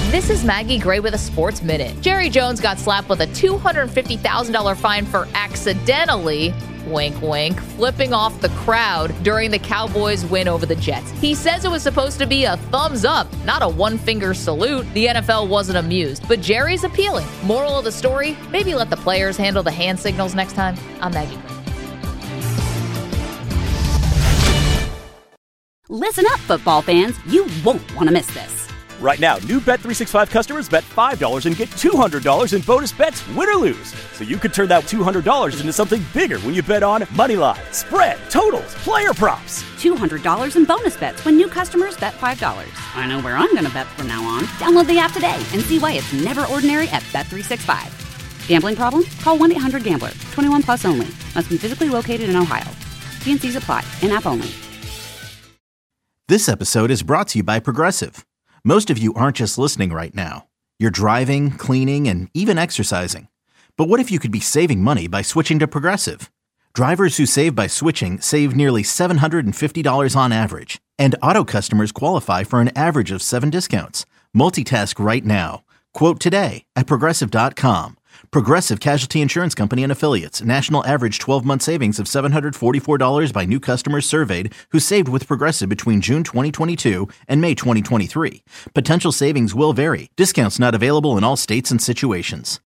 This is Maggie Gray with a Sports Minute. Jerry Jones got slapped with a $250,000 fine for accidentally, wink wink, flipping off the crowd during the Cowboys' win over the Jets. He says it was supposed to be a thumbs up, not a one-finger salute. The NFL wasn't amused, but Jerry's appealing. Moral of the story, maybe let the players handle the hand signals next time. I'm Maggie Gray. Listen up, football fans. You won't want to miss this. Right now, new Bet365 customers bet $5 and get $200 in bonus bets, win or lose. So you could turn that $200 into something bigger when you bet on moneyline, spread, totals, player props. $200 in bonus bets when new customers bet $5. I know where I'm going to bet from now on. Download the app today and see why it's never ordinary at Bet365. Gambling problem? Call 1-800-GAMBLER. 21 plus only. Must be physically located in Ohio. T&Cs apply. In-app only. This episode is brought to you by Progressive. Most of you aren't just listening right now. You're driving, cleaning, and even exercising. But what if you could be saving money by switching to Progressive? Drivers who save by switching save nearly $750 on average. And auto customers qualify for an average of 7 discounts. Multitask right now. Quote today at Progressive.com. Progressive Casualty Insurance Company and Affiliates. National average 12-month savings of $744 by new customers surveyed who saved with Progressive between June 2022 and May 2023. Potential savings will vary. Discounts not available in all states and situations.